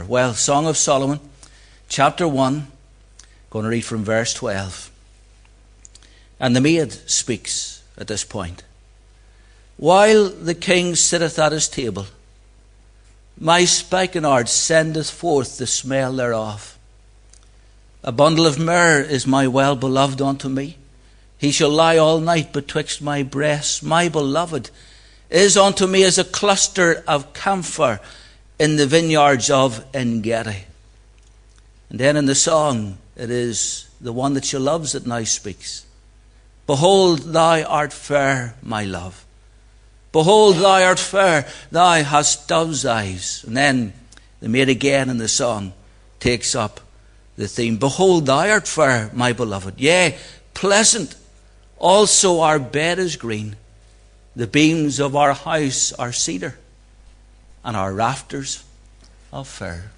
Well, Song of Solomon, chapter 1, going to read from verse 12. And the maid speaks at this point. While the king sitteth at his table, my spikenard sendeth forth the smell thereof. A bundle of myrrh is my well-beloved unto me. He shall lie all night betwixt my breasts. My beloved is unto me as a cluster of camphor in the vineyards of En-gedi. And then in the song, it is the one that she loves that now speaks. Behold, thou art fair, my love. Behold, thou art fair, thou hast dove's eyes. And then the maid again in the song takes up the theme. Behold, thou art fair, my beloved. Yea, pleasant also our bed is green. The beams of our house are cedar, and our rafters of fir.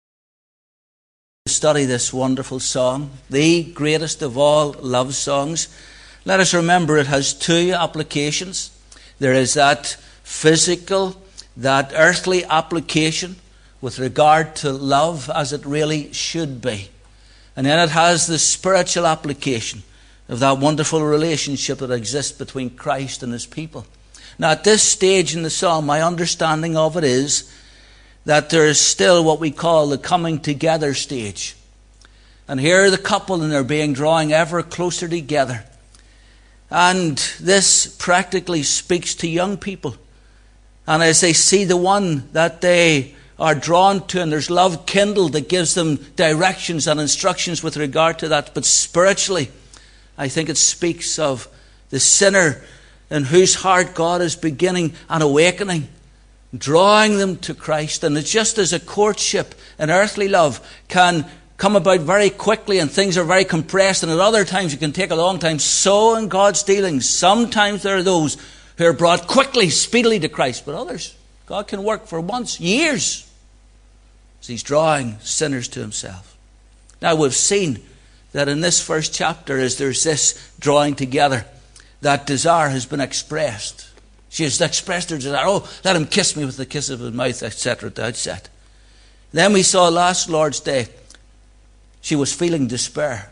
To study this wonderful song, the greatest of all love songs, let us remember it has two applications. There is that physical, that earthly application with regard to love as it really should be. And then it has the spiritual application of that wonderful relationship that exists between Christ and his people. Now at this stage in the psalm, my understanding of it is that there is still what we call the coming together stage. And here are the couple, and they're being drawing ever closer together. And this practically speaks to young people. And as they see the one that they are drawn to, and there's love kindled that gives them directions and instructions with regard to that. But spiritually, I think it speaks of the sinner in whose heart God is beginning an awakening, drawing them to Christ. And it's just as a courtship in earthly love can come about very quickly and things are very compressed, and at other times it can take a long time. So in God's dealings, sometimes there are those who are brought quickly, speedily to Christ, but others, God can work for months, years, as he's drawing sinners to himself. Now we've seen that in this first chapter, as there's this drawing together, that desire has been expressed. She has expressed her desire. Oh, let him kiss me with the kiss of his mouth, etc. at the outset. Then we saw last Lord's Day, she was feeling despair.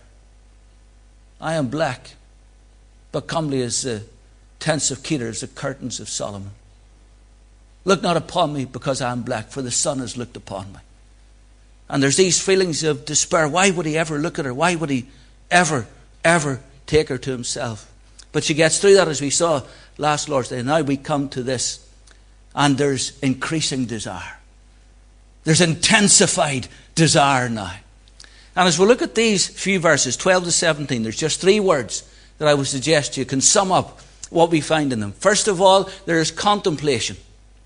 I am black, but comely as the tents of Kedar, as the curtains of Solomon. Look not upon me because I am black, for the sun has looked upon me. And there's these feelings of despair. Why would he ever look at her? Why would he ever take her to himself? But she gets through that, as we saw last Lord's Day. Now we come to this, and there's increasing desire. There's intensified desire now. And as we look at these few verses, 12 to 17, there's just three words that I would suggest you can sum up what we find in them. First of all, there is contemplation.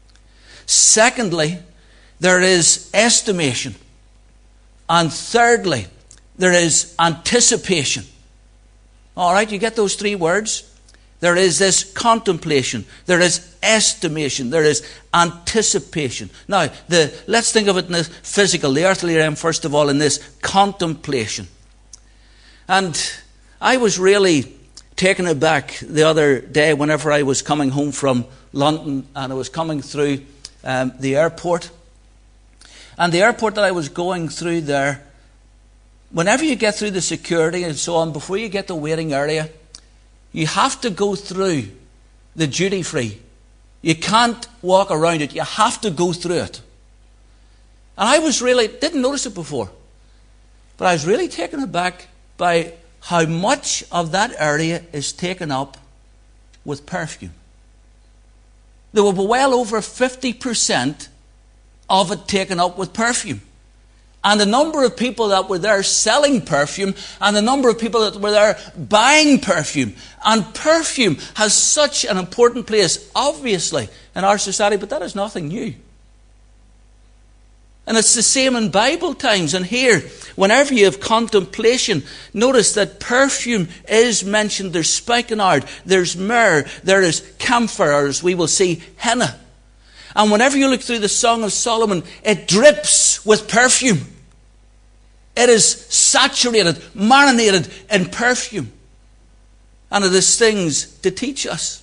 Secondly, there is estimation. And thirdly, there is anticipation. All right, you get those three words? There is this contemplation. There is estimation. There is anticipation. Now, let's think of it in the physical, the earthly realm, first of all, in this contemplation. And I was really taken aback the other day whenever I was coming home from London, and I was coming through the airport. And the airport that I was going through there, whenever you get through the security and so on, before you get to the waiting area, you have to go through the duty free. You can't walk around it. You have to go through it. And I was really, didn't notice it before, but I was really taken aback by how much of that area is taken up with perfume. There will be well over 50% of it taken up with perfume. And the number of people that were there selling perfume, and the number of people that were there buying perfume. And perfume has such an important place, obviously, in our society, but that is nothing new. And it's the same in Bible times. And here, whenever you have contemplation, notice that perfume is mentioned. There's spikenard, there's myrrh, there is camphor, or as we will see, henna. And whenever you look through the Song of Solomon, it drips with perfume. It is saturated, marinated in perfume. And it is things to teach us.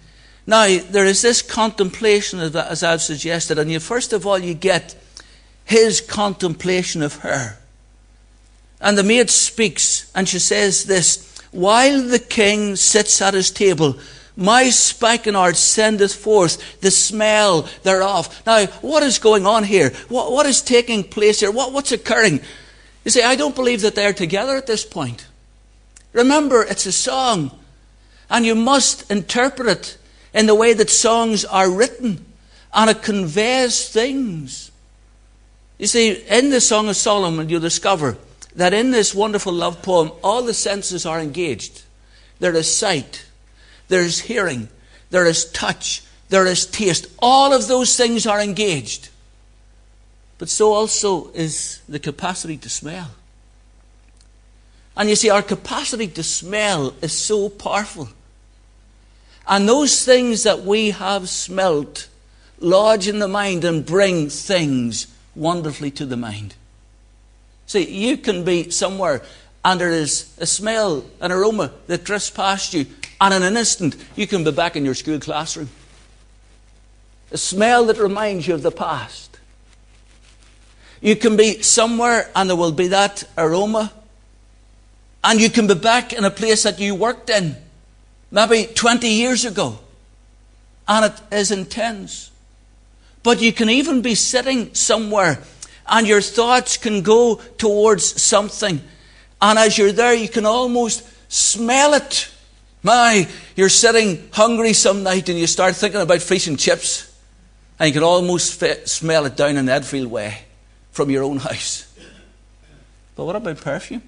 Now, there is this contemplation, as I've suggested, and first of all, you get his contemplation of her. And the maid speaks, and she says this: while the king sits at his table, my spikenard sendeth forth the smell thereof. Now, what is going on here? What is taking place here? What's occurring? You see, I don't believe that they're together at this point. Remember, it's a song, and you must interpret it in the way that songs are written, and it conveys things. You see, in the Song of Solomon, you'll discover that in this wonderful love poem, all the senses are engaged. There is sight, there is hearing, there is touch, there is taste. All of those things are engaged. But so also is the capacity to smell. And you see, our capacity to smell is so powerful. And those things that we have smelt lodge in the mind and bring things wonderfully to the mind. See, you can be somewhere and there is a smell, an aroma that drifts past you, and in an instant you can be back in your school classroom. A smell that reminds you of the past. You can be somewhere and there will be that aroma, and you can be back in a place that you worked in maybe 20 years ago, and it is intense. But you can even be sitting somewhere and your thoughts can go towards something, and as you're there you can almost smell it. You're sitting hungry some night and you start thinking about fish and chips, and you can almost smell it down in Edfield Way from your own house. But what about perfume?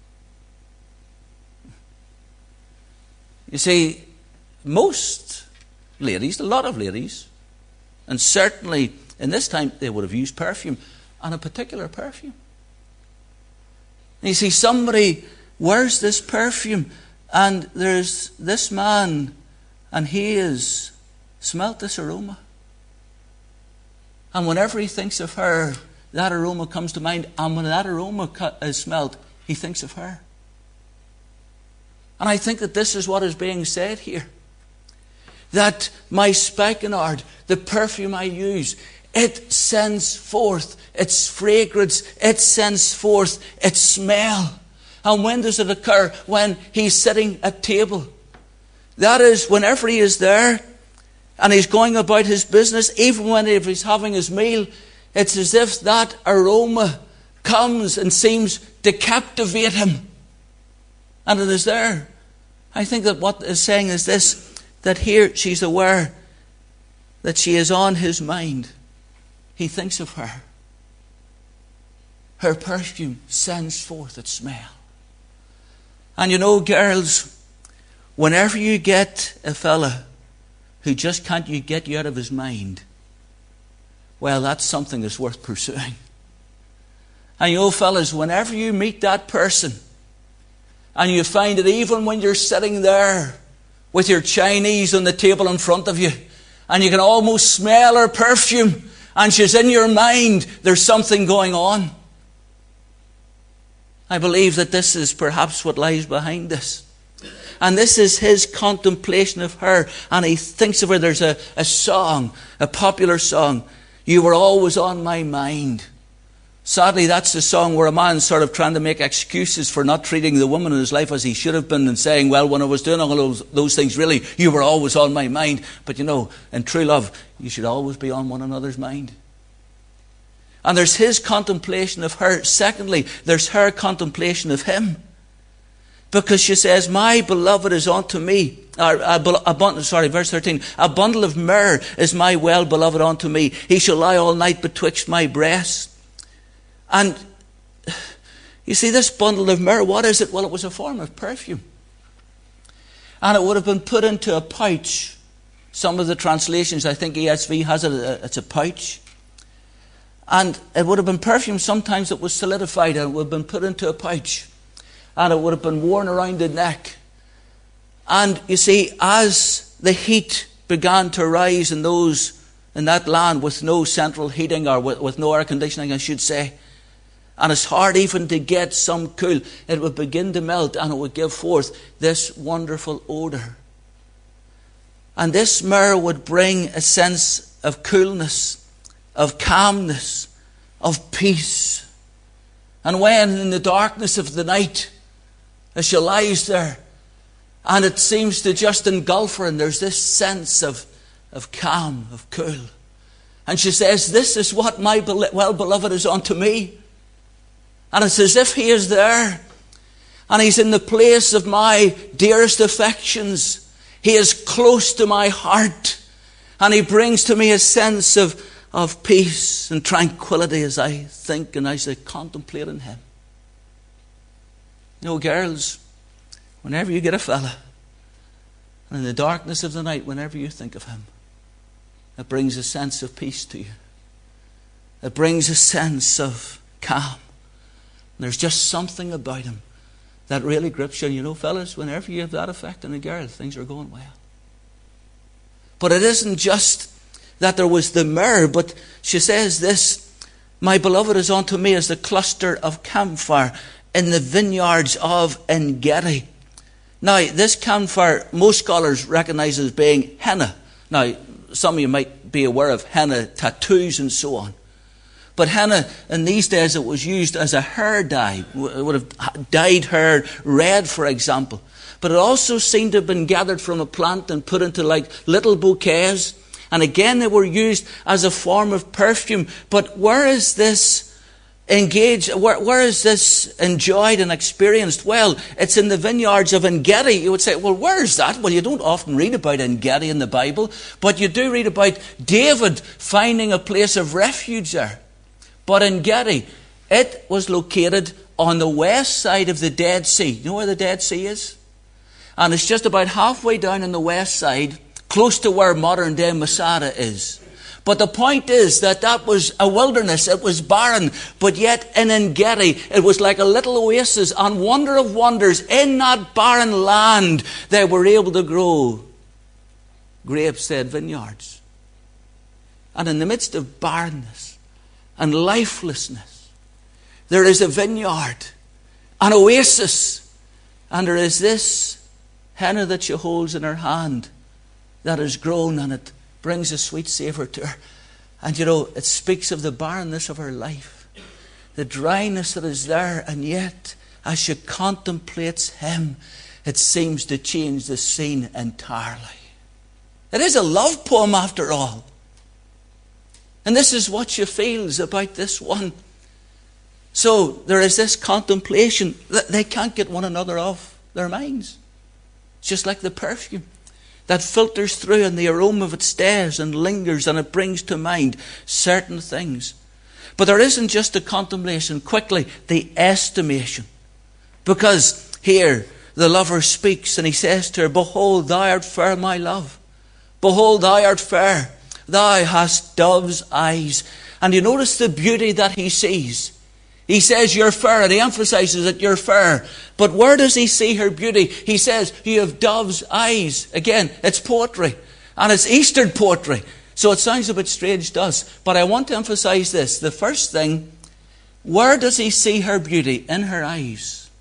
You see, most ladies, a lot of ladies, and certainly in this time they would have used perfume, and a particular perfume. And you see, somebody wears this perfume, and there's this man, and he has smelt this aroma. And whenever he thinks of her, that aroma comes to mind, and when that aroma is smelt, he thinks of her. And I think that this is what is being said here. That my spikenard, the perfume I use, it sends forth its fragrance, it sends forth its smell. And when does it occur? When he's sitting at table. That is, whenever he is there and he's going about his business, even when he's having his meal, it's as if that aroma comes and seems to captivate him. And it is there. I think that what is saying is this, that here she's aware that she is on his mind. He thinks of her. Her perfume sends forth its smell. And you know, girls, whenever you get a fella who just can't get you out of his mind, well, that's something that's worth pursuing. And you know, fellas, whenever you meet that person, and you find that even when you're sitting there with your Chinese on the table in front of you, and you can almost smell her perfume, and she's in your mind, there's something going on. I believe that this is perhaps what lies behind this. And this is his contemplation of her, and he thinks of her. There's a song, a popular song, "You Were Always on My Mind." Sadly, that's the song where a man's sort of trying to make excuses for not treating the woman in his life as he should have been, and saying, well, when I was doing all those things, really, you were always on my mind. But you know, in true love, you should always be on one another's mind. And there's his contemplation of her. Secondly, there's her contemplation of him. Because she says, my beloved is unto me. Verse 13. A bundle of myrrh is my well-beloved unto me. He shall lie all night betwixt my breasts. And you see, this bundle of myrrh, what is it? Well, it was a form of perfume. And it would have been put into a pouch. Some of the translations, I think ESV has it, it's a pouch. And it would have been perfume. Sometimes it was solidified and it would have been put into a pouch. And it would have been worn around the neck. And you see, as the heat began to rise in that land with no central heating, or with no air conditioning, I should say, and it's hard even to get some cool, it would begin to melt and it would give forth this wonderful odour. And this myrrh would bring a sense of coolness, of calmness, of peace. And when in the darkness of the night, as she lies there, and it seems to just engulf her, and there's this sense of calm, of cool. And she says, this is what my well-beloved is unto me. And it's as if he is there, and he's in the place of my dearest affections. He is close to my heart, and he brings to me a sense of peace and tranquility as I think and as I contemplate on him. You know, girls, whenever you get a fella, and in the darkness of the night, whenever you think of him, it brings a sense of peace to you. It brings a sense of calm. And there's just something about him that really grips you. And you know, fellas, whenever you have that effect on a girl, things are going well. But it isn't just that there was the myrrh, but she says this, my beloved is unto me as the cluster of camphire in the vineyards of En-gedi. Now, this camphire, most scholars recognize as being henna. Now, some of you might be aware of henna tattoos and so on. But henna, in these days, it was used as a hair dye. It would have dyed hair red, for example. But it also seemed to have been gathered from a plant and put into like little bouquets. And again, they were used as a form of perfume. But where is this engaged? Where is this enjoyed and experienced? Well, it's in the vineyards of En-gedi. You would say, well, where is that? Well, you don't often read about En-gedi in the Bible, but you do read about David finding a place of refuge there. But En-gedi, it was located on the west side of the Dead Sea. You know where the Dead Sea is? And it's just about halfway down on the west side, close to where modern-day Masada is. But the point is that was a wilderness. It was barren. But yet in En-gedi, it was like a little oasis. And wonder of wonders, in that barren land, they were able to grow grapes-fed vineyards. And in the midst of barrenness and lifelessness, there is a vineyard, an oasis. And there is this henna that she holds in her hand that has grown, and it brings a sweet savour to her. And you know, it speaks of the barrenness of her life, the dryness that is there, and yet as she contemplates him, it seems to change the scene entirely. It is a love poem after all. And this is what she feels about this one. So there is this contemplation that they can't get one another off their minds. It's just like the perfume that filters through, and the aroma of it stays and lingers, and it brings to mind certain things. But there isn't just the contemplation, quickly, the estimation. Because here the lover speaks, and he says to her, behold, thou art fair, my love. Behold, thou art fair. Thou hast dove's eyes. And you notice the beauty that he sees. He says, you're fair, and he emphasizes that you're fair. But where does he see her beauty? He says, you have dove's eyes. Again, it's poetry. And it's Eastern poetry. So it sounds a bit strange to us. But I want to emphasize this. The first thing, where does he see her beauty? In her eyes.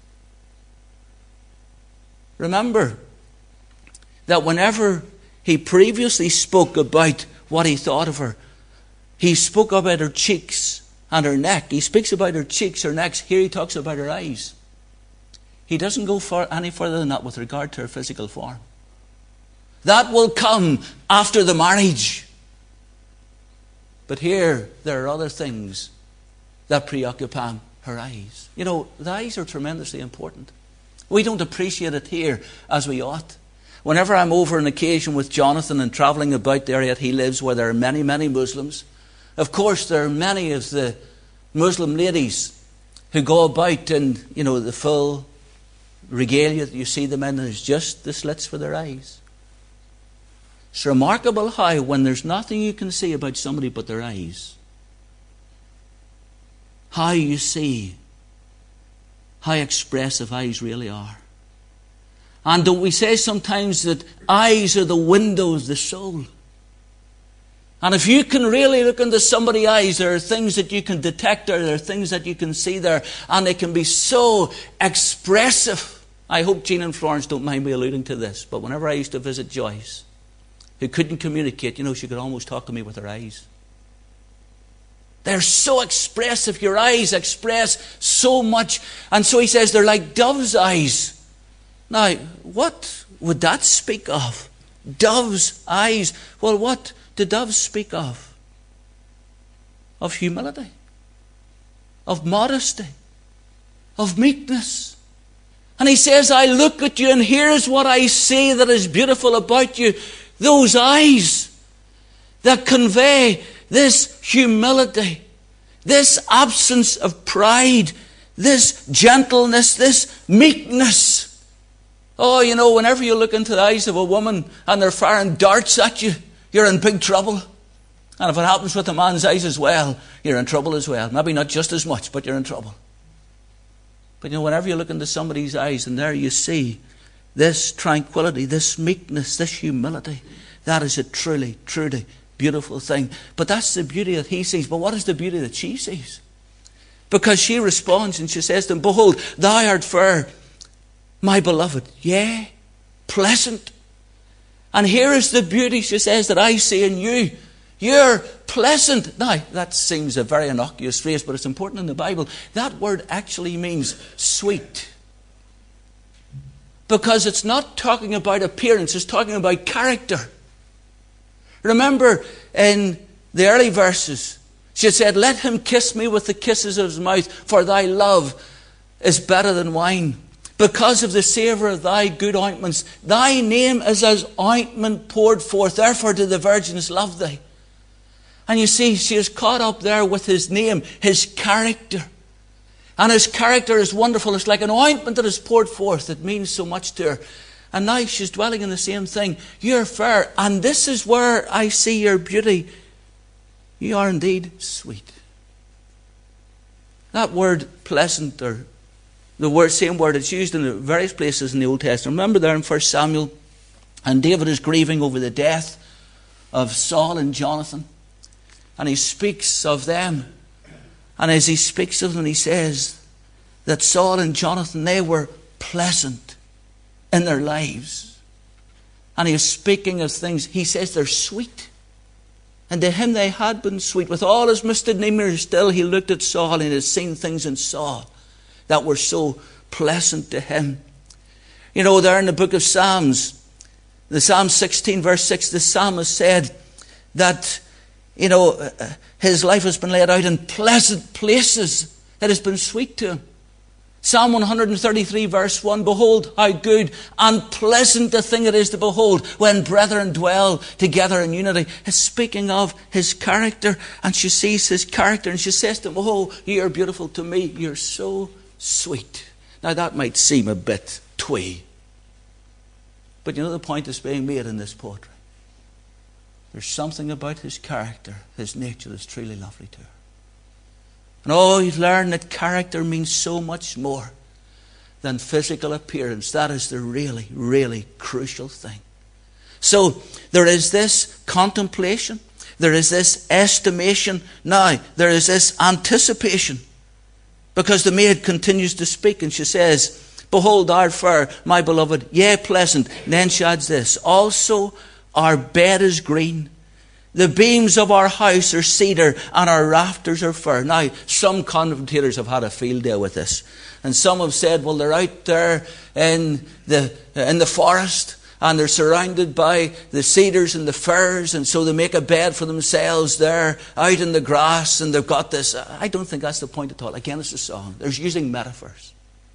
Remember that whenever he previously spoke about what he thought of her, he spoke about her cheeks and her neck. He speaks about her cheeks, her necks. Here he talks about her eyes. He doesn't go any further than that with regard to her physical form. That will come after the marriage. But here, there are other things that preoccupy her eyes. You know, the eyes are tremendously important. We don't appreciate it here as we ought. Whenever I'm over on occasion with Jonathan and travelling about the area that he lives, where there are many, many Muslims, of course, there are many of the Muslim ladies who go about in, you know, the full regalia that you see them in, and there's just the slits for their eyes. It's remarkable how, when there's nothing you can see about somebody but their eyes, how you see how expressive eyes really are. And don't we say sometimes that eyes are the windows of the soul? And if you can really look into somebody's eyes, there are things that you can detect there are things that you can see there, and they can be so expressive. I hope Jean and Florence don't mind me alluding to this, but whenever I used to visit Joyce, who couldn't communicate, you know, she could almost talk to me with her eyes. They're so expressive. Your eyes express so much. And so he says they're like dove's eyes. Now, what would that speak of? Dove's eyes. Well, what do doves speak of? Of humility, of modesty, of meekness. And he says, I look at you and here's what I see that is beautiful about you. Those eyes that convey this humility, this absence of pride, this gentleness, this meekness. Oh, you know, whenever you look into the eyes of a woman and they're firing darts at you, you're in big trouble. And if it happens with a man's eyes as well, you're in trouble as well. Maybe not just as much, but you're in trouble. But you know, whenever you look into somebody's eyes and there you see this tranquility, this meekness, this humility, that is a truly, truly beautiful thing. But that's the beauty that he sees. But what is the beauty that she sees? Because she responds and she says to him, behold, thou art fair, my beloved, yea, pleasant. And here is the beauty, she says, that I see in you. You're pleasant. Now, that seems a very innocuous phrase, but it's important in the Bible. That word actually means sweet. Because it's not talking about appearance, it's talking about character. Remember in the early verses, she said, let him kiss me with the kisses of his mouth, for thy love is better than wine. Because of the savour of thy good ointments, thy name is as ointment poured forth. Therefore do the virgins love thee. And you see, she is caught up there with his name, his character. And his character is wonderful. It's like an ointment that is poured forth. It means so much to her. And now she's dwelling in the same thing. You're fair. And this is where I see your beauty. You are indeed sweet. That word pleasant, or the same word, it's used in various places in the Old Testament. Remember there in 1 Samuel, and David is grieving over the death of Saul and Jonathan. And he speaks of them. And as he speaks of them, he says that Saul and Jonathan, they were pleasant in their lives. And he is speaking of things, he says they're sweet. And to him they had been sweet. With all his misdemeanors still, he looked at Saul and had seen things in Saul that were so pleasant to him. You know, there in the book of Psalms, the Psalm 16 verse 6, the psalmist said that, you know, his life has been laid out in pleasant places. It has been sweet to him. Psalm 133 verse 1, behold how good and pleasant a thing it is to behold when brethren dwell together in unity. It's speaking of his character, and she sees his character and she says to him, oh, you are beautiful to me. You're so sweet. Now that might seem a bit twee, but you know the point is being made in this poetry. There's something about his character, his nature, that's truly lovely to her. And oh, you've learned that character means so much more than physical appearance. That is the really, really crucial thing. So there is this contemplation. There is this estimation. Now, there is this anticipation. Because the maid continues to speak and she says, behold, thou art fair, my beloved, yea, pleasant. And then she adds this, also our bed is green. The beams of our house are cedar and our rafters are fir. Now, some commentators have had a field day with this. And some have said, well, they're out there in the forest and they're surrounded by the cedars and the firs, and so they make a bed for themselves there out in the grass, and they've got this. I don't think that's the point at all. Again, it's a song. They're using metaphors.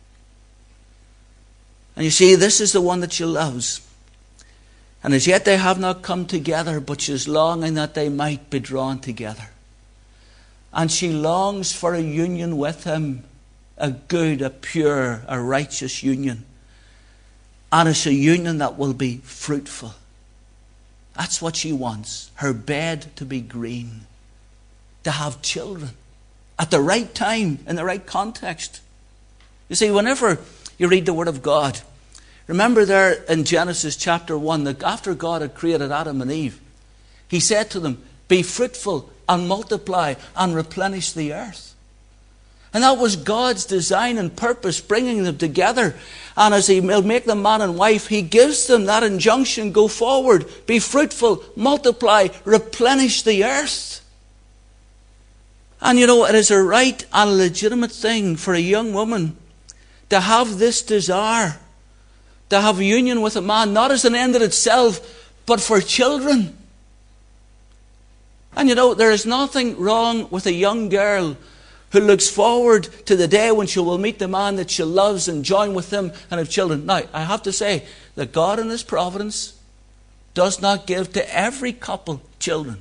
And you see, this is the one that she loves. And as yet they have not come together, but she is longing that they might be drawn together. And she longs for a union with him, a good, a pure, a righteous union. And it's a union that will be fruitful. That's what she wants. Her bed to be green. To have children. At the right time, in the right context. You see, whenever you read the Word of God, remember there in Genesis chapter 1, that after God had created Adam and Eve, he said to them, be fruitful and multiply and replenish the earth. And that was God's design and purpose, bringing them together. And as he will make them man and wife, he gives them that injunction, go forward, be fruitful, multiply, replenish the earth. And you know, it is a right and a legitimate thing for a young woman to have this desire, to have a union with a man, not as an end in itself, but for children. And you know, there is nothing wrong with a young girl who looks forward to the day when she will meet the man that she loves and join with him and have children. Now, I have to say that God in His providence does not give to every couple children.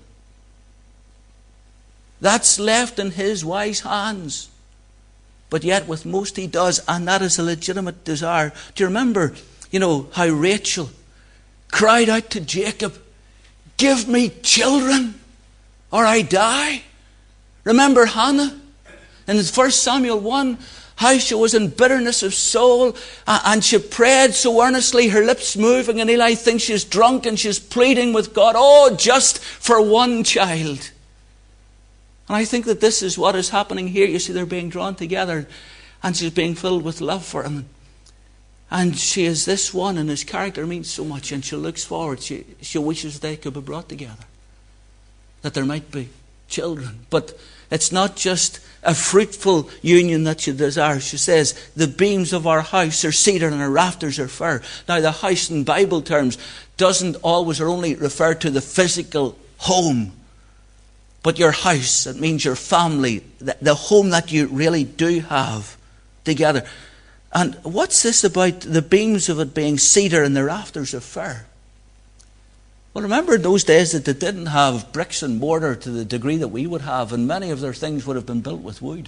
That's left in His wise hands. But yet with most He does, and that is a legitimate desire. Do you remember, you know, how Rachel cried out to Jacob, "Give me children or I die"? Remember Hannah in 1 Samuel 1, how she was in bitterness of soul, and she prayed so earnestly, her lips moving, and Eli thinks she's drunk and she's pleading with God, oh, just for one child. And I think that this is what is happening here. You see, they're being drawn together, and she's being filled with love for him. And she is this one, and his character means so much, and she looks forward. She wishes they could be brought together, that there might be children. But it's not just a fruitful union that she desires. She says, the beams of our house are cedar and our rafters are fir. Now, the house in Bible terms doesn't always or only refer to the physical home, but your house. It means your family, the home that you really do have together. And what's this about the beams of it being cedar and the rafters of fir? Well, remember in those days that they didn't have bricks and mortar to the degree that we would have, and many of their things would have been built with wood.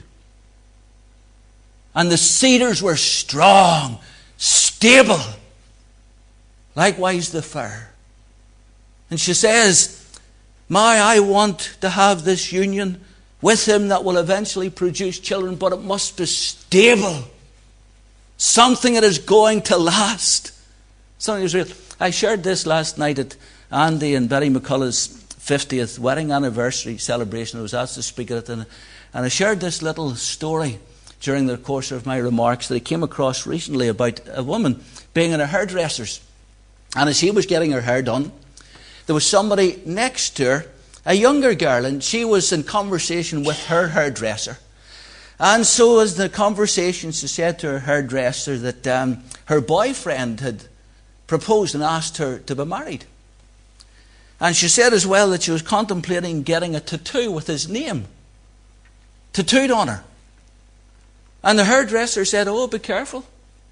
And the cedars were strong, stable. Likewise the fir. And she says, I want to have this union with him that will eventually produce children, but it must be stable. Something that is going to last. Something that is real. I shared this last night at Andy and Betty McCullough's 50th wedding anniversary celebration. I was asked to speak at it, and I shared this little story during the course of my remarks that I came across recently about a woman being in a hairdresser's. And as she was getting her hair done, there was somebody next to her, a younger girl, and she was in conversation with her hairdresser. And so as the conversation, she said to her hairdresser that her boyfriend had proposed and asked her to be married. And she said as well that she was contemplating getting a tattoo with his name tattooed on her. And the hairdresser said, oh, be careful.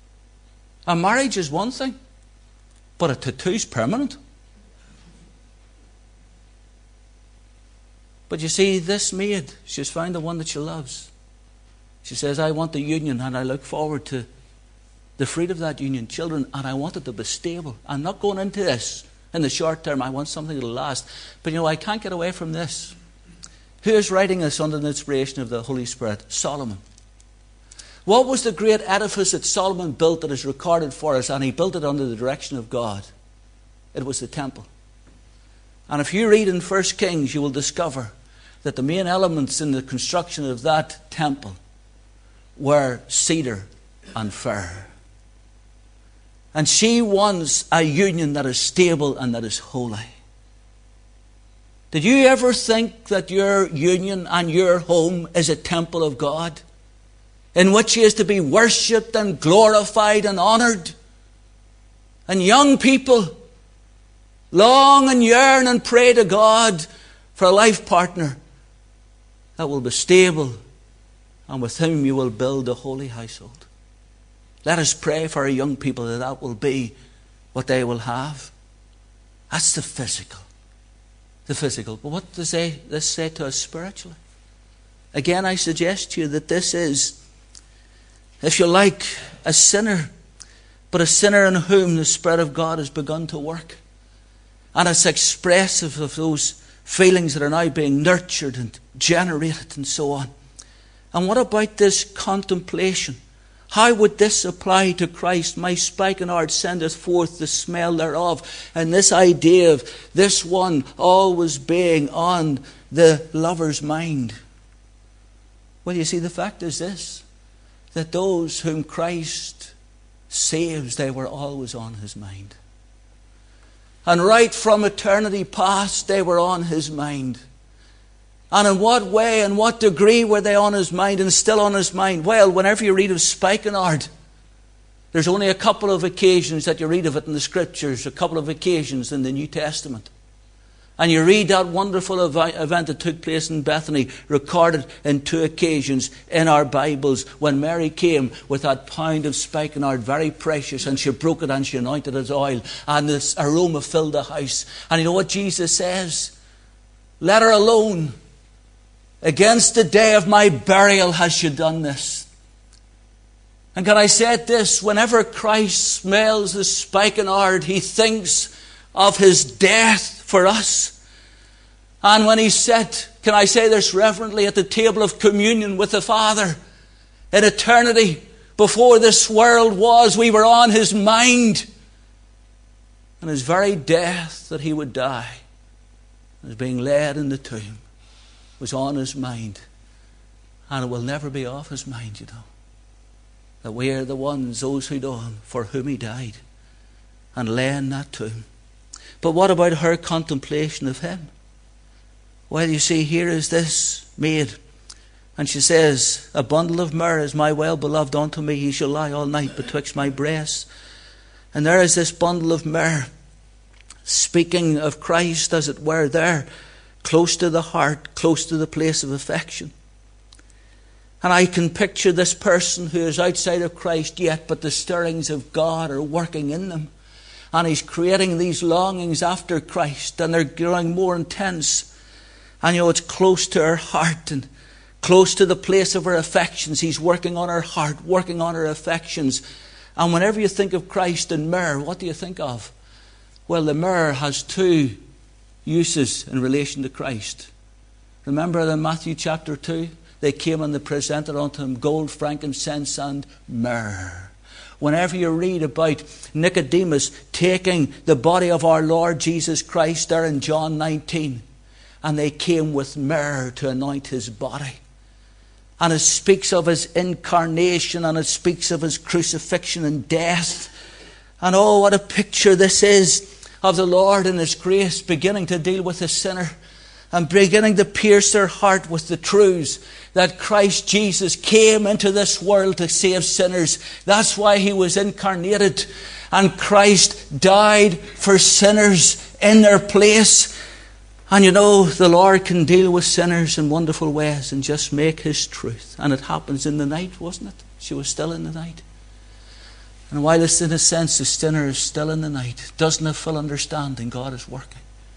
A marriage is one thing, but a tattoo's permanent. But you see, this maid, she's found the one that she loves. She says, I want the union, and I look forward to the fruit of that union, children, and I want it to be stable. I'm not going into this in the short term. I want something that will last. But you know, I can't get away from this. Who is writing this under the inspiration of the Holy Spirit? Solomon. What was the great edifice that Solomon built that is recorded for us? And he built it under the direction of God. It was the temple. And if you read in 1 Kings, you will discover that the main elements in the construction of that temple were cedar and fir. And she wants a union that is stable and that is holy. Did you ever think that your union and your home is a temple of God, in which He is to be worshipped and glorified and honoured? And young people long and yearn and pray to God for a life partner that will be stable and with whom you will build a holy household. Let us pray for our young people that that will be what they will have. That's the physical. The physical. But what does this say to us spiritually? Again, I suggest to you that this is, if you like, a sinner, but a sinner in whom the Spirit of God has begun to work. And it's expressive of those feelings that are now being nurtured and generated and so on. And what about this contemplation? How would this apply to Christ? My spikenard heart sendeth forth the smell thereof. And this idea of this one always being on the lover's mind. Well, you see, the fact is this, that those whom Christ saves, they were always on His mind. And right from eternity past, they were on His mind. And in what way and what degree were they on his mind and still on his mind? Well, whenever you read of spikenard, there's only a couple of occasions that you read of it in the Scriptures, a couple of occasions in the New Testament. And you read that wonderful event that took place in Bethany, recorded in 2 occasions in our Bibles, when Mary came with that pound of spikenard, very precious, and she broke it and she anointed it as oil, and this aroma filled the house. And you know what Jesus says? Let her alone. Against the day of my burial has she done this. And can I say it this? Whenever Christ smells the spikenard, he thinks of his death for us. And when he sat, can I say this reverently, at the table of communion with the Father in eternity, before this world was, we were on his mind. And his very death that he would die, as being laid in the tomb, was on his mind. And it will never be off his mind, you know, that we are the ones, those who know him, for whom he died, and lay in that tomb. But what about her contemplation of him? Well, you see, here is this maid, and she says, a bundle of myrrh is my well-beloved unto me. He shall lie all night betwixt my breasts. And there is this bundle of myrrh, speaking of Christ, as it were, there, close to the heart, close to the place of affection. And I can picture this person who is outside of Christ yet, but the stirrings of God are working in them. And he's creating these longings after Christ, and they're growing more intense. And you know, it's close to her heart and close to the place of her affections. He's working on her heart, working on her affections. And whenever you think of Christ and myrrh, what do you think of? Well, the myrrh has 2 uses in relation to Christ. Remember in Matthew chapter 2? They came and they presented unto him gold, frankincense, and myrrh. Whenever you read about Nicodemus taking the body of our Lord Jesus Christ there in John 19, and they came with myrrh to anoint his body. And it speaks of his incarnation, and it speaks of his crucifixion and death. And oh, what a picture this is of the Lord in his grace beginning to deal with the sinner and beginning to pierce their heart with the truths that Christ Jesus came into this world to save sinners. That's why he was incarnated. And Christ died for sinners in their place. And you know, the Lord can deal with sinners in wonderful ways and just make his truth. And it happens in the night, wasn't it? She was still in the night. And while it's in a sense the sinner is still in the night, doesn't have full understanding, God is working.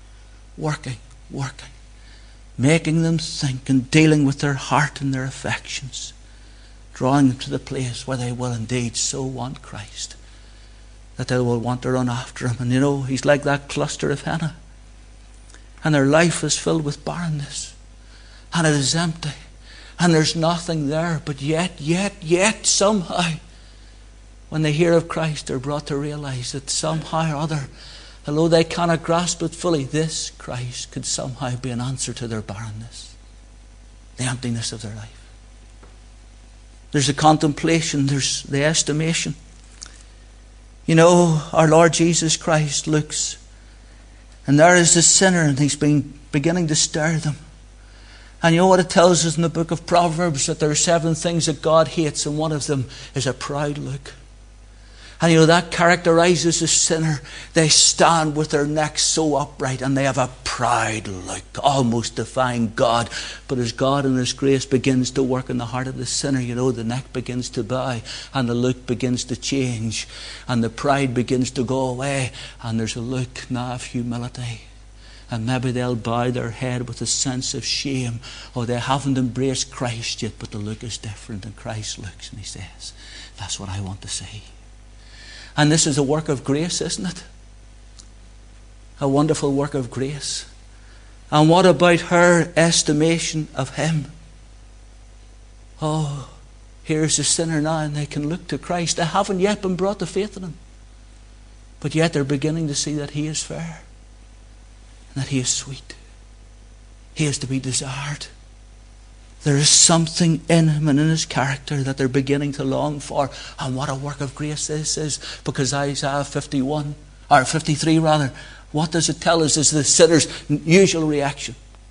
Making them think and dealing with their heart and their affections. Drawing them to the place where they will indeed so want Christ, that they will want to run after him. And you know, he's like that cluster of henna. And their life is filled with barrenness. And it is empty. And there's nothing there. But yet, somehow, when they hear of Christ, they're brought to realize that somehow or other, although they cannot grasp it fully, this Christ could somehow be an answer to their barrenness, the emptiness of their life. There's the contemplation, there's the estimation. You know, our Lord Jesus Christ looks, and there is the sinner, and he's been beginning to stir them. And you know what it tells us in the book of Proverbs? That there are 7 things that God hates, and one of them is a proud look. And you know, that characterizes a sinner. They stand with their necks so upright, and they have a proud look, almost defying God. But as God in his grace begins to work in the heart of the sinner, you know, the neck begins to bow, and the look begins to change, and the pride begins to go away, and there's a look now of humility. And maybe they'll bow their head with a sense of shame. Oh, they haven't embraced Christ yet, but the look is different. And Christ looks and he says, that's what I want to see. And this is a work of grace, isn't it? A wonderful work of grace. And what about her estimation of him? Oh, here's the sinner now, and they can look to Christ. They haven't yet been brought to faith in him. But yet they're beginning to see that he is fair. And that he is sweet. He is to be desired. There is something in him and in his character that they're beginning to long for. And what a work of grace this is. Because Isaiah 53, what does it tell us is the sinner's usual reaction?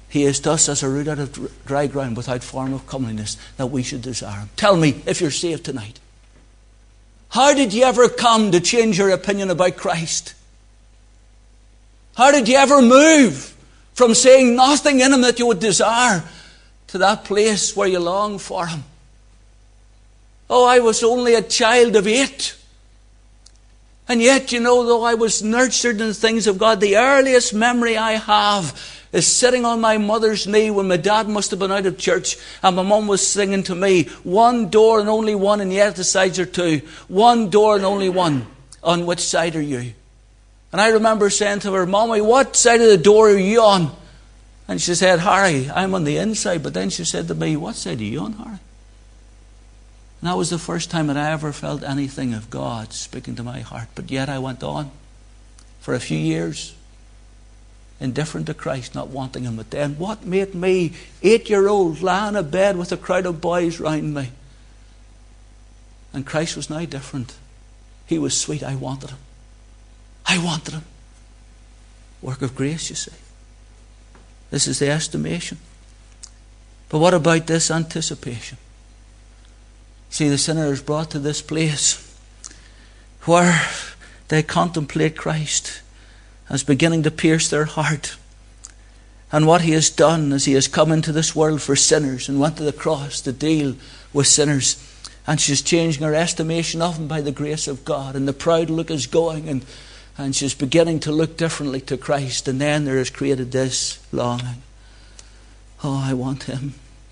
He is to us as a root out of dry ground without form of comeliness, that we should desire him. Tell me if you're saved tonight. How did you ever come to change your opinion about Christ? How did you ever move from saying nothing in him that you would desire to that place where you long for him? Oh, I was only a child of 8. And yet, though I was nurtured in the things of God, the earliest memory I have is sitting on my mother's knee when my dad must have been out of church and my mum was singing to me, one door and only one, and yet the sides are two. One door and only one. On which side are you? And I remember saying to her, Mommy, what side of the door are you on? And she said, Harry, I'm on the inside. But then she said to me, what side are you on, Harry? And that was the first time that I ever felt anything of God speaking to my heart. But yet I went on for a few years, indifferent to Christ, not wanting him. But then what made me, 8-year-old, lie in a bed with a crowd of boys round me? And Christ was now different. He was sweet. I wanted him. I wanted him. Work of grace, you see. This is the estimation. But what about this anticipation? See, the sinner is brought to this place where they contemplate Christ as beginning to pierce their heart. And what he has done is he has come into this world for sinners and went to the cross to deal with sinners. And she's changing her estimation of him by the grace of God. And the proud look is going, and she's beginning to look differently to Christ. And then there is created this longing. Oh, I want him.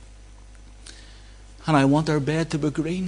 And I want our bed to be green.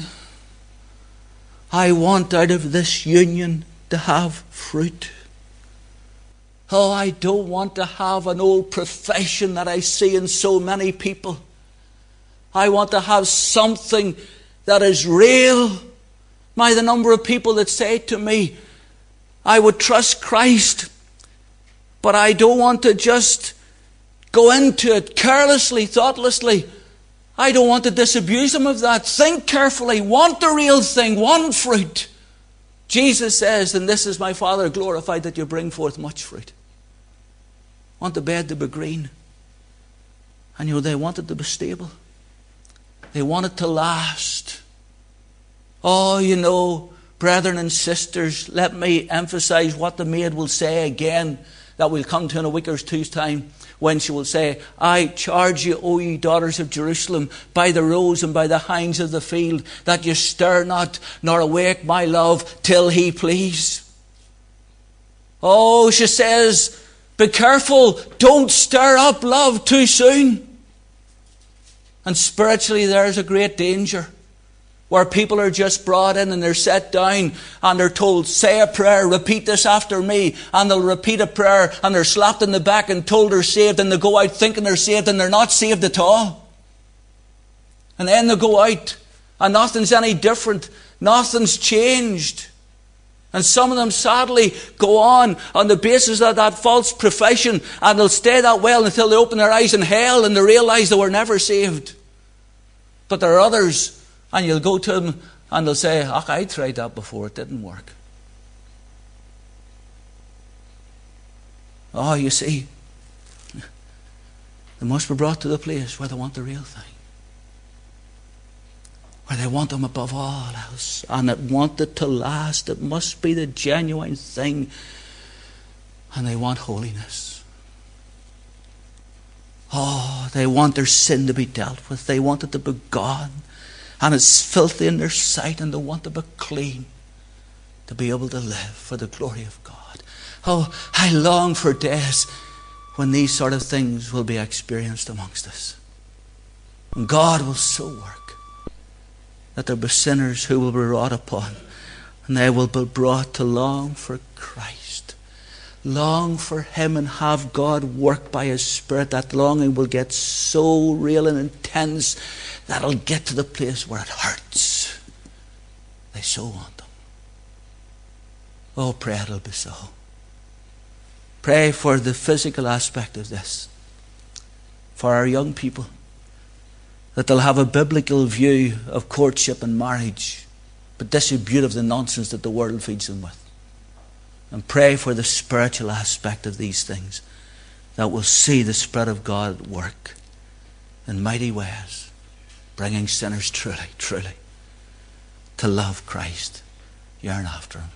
I want out of this union to have fruit. Oh, I don't want to have an old profession that I see in so many people. I want to have something that is real. By the number of people that say to me, I would trust Christ, but I don't want to just go into it carelessly, thoughtlessly. I don't want to disabuse them of that. Think carefully. Want the real thing. Want fruit. Jesus says, and this is my Father glorified, that you bring forth much fruit. Want the bed to be green. And they want it to be stable. They want it to last. Oh, brethren and sisters, let me emphasize what the maid will say again, that we'll come to in a week or two's time, when she will say, I charge you, O ye daughters of Jerusalem, by the roes and by the hinds of the field, that you stir not, nor awake my love, till he please. Oh, she says, be careful, don't stir up love too soon. And spiritually there's a great danger, where people are just brought in and they're set down and they're told, say a prayer, repeat this after me. And they'll repeat a prayer and they're slapped in the back and told they're saved, and they go out thinking they're saved and they're not saved at all. And then they go out and nothing's any different. Nothing's changed. And some of them sadly go on the basis of that false profession, and they'll stay that well until they open their eyes in hell and they realize they were never saved. But there are others, and you'll go to them and they'll say, I tried that before, it didn't work. Oh, you see, they must be brought to the place where they want the real thing. Where they want them above all else. And it want it to last. It must be the genuine thing. And they want holiness. Oh, they want their sin to be dealt with. They want it to be gone. And it's filthy in their sight, and they want to be clean, to be able to live for the glory of God. Oh, I long for days when these sort of things will be experienced amongst us. And God will so work that there be sinners who will be wrought upon, and they will be brought to long for Christ. Long for him and have God work by his Spirit. That longing will get so real and intense that it'll get to the place where it hurts. They so want him. Oh, pray it'll be so. Pray for the physical aspect of this, for our young people, that they'll have a biblical view of courtship and marriage, but disabuse of the nonsense that the world feeds them with. And pray for the spiritual aspect of these things, that will see the Spirit of God at work in mighty ways, bringing sinners truly, truly to love Christ, yearn after Him.